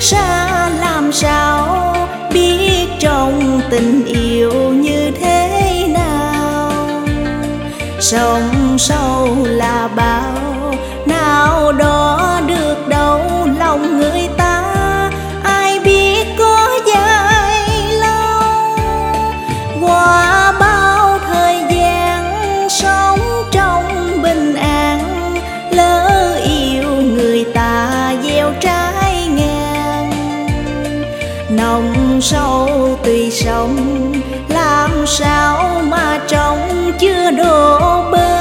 xa làm sao biết trong tình yêu như thế nào. Sông sâu là bao nào đó được đâu lòng người ta, ai biết có dài lâu. Qua bao thời gian sống trong bình an, lỡ yêu người ta gieo trái ngang. Nồng sâu tùy sông làm sao mà trong chưa đổ bờ.